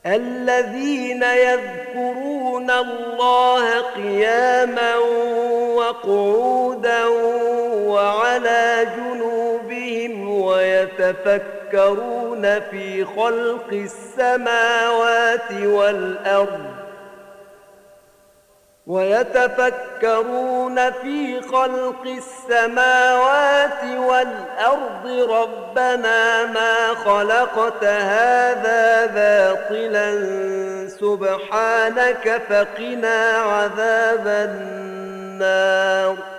الذين يذكرون الله قياما وقعودا وعلى جنوبهم ويتفكرون في خلق السماوات والأرض ربنا ما خلقت هذا باطلا سبحانك فقنا عذاب النار